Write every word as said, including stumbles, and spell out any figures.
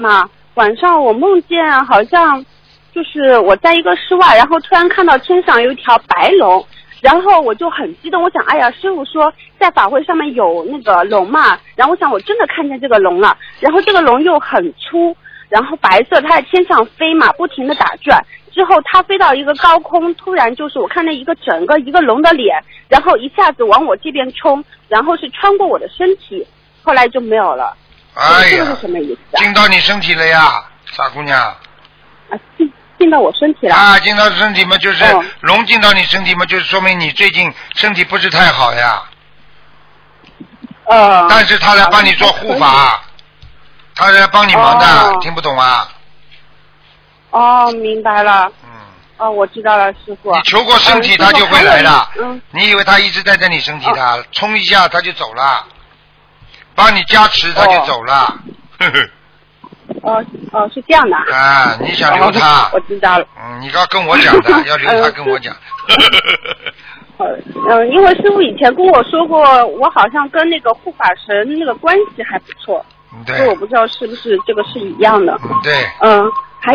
嘛，晚上我梦见好像就是我在一个室外，然后突然看到天上有一条白龙，然后我就很激动，我想，哎呀，师傅说在法会上面有那个龙嘛，然后我想我真的看见这个龙了，然后这个龙又很粗，然后白色，它在天上飞嘛，不停的打转，之后它飞到一个高空，突然就是我看到一个整个一个龙的脸，然后一下子往我这边冲，然后是穿过我的身体，后来就没有了。 哎呀， 这个是什么意思啊？ 进到你身体了呀，傻姑娘。 啊，进进到我身体了。 啊，进到身体嘛，就是、 哦、 龙进到你身体嘛，就是说明你最近身体不是太好呀。 呃。 但是他来帮你做护法，他来帮你忙的， 哦、 听不懂啊？ 哦，明白了。 嗯。 哦，我知道了，师傅。 你求过身体，他就会来的。 嗯。 你以为他一直待在你身体的，哦、冲一下他就走了，帮你加持他就走了。呵呵。 哦哦，是这样的。 啊，你想留他？ 哦、我知道了。 嗯，你要跟我讲的，要留他跟我讲。 嗯，因为师傅以前跟我说过，我好像跟那个护法神那个关系还不错。 对。 所以我不知道是不是这个是一样的。 嗯，对。 嗯。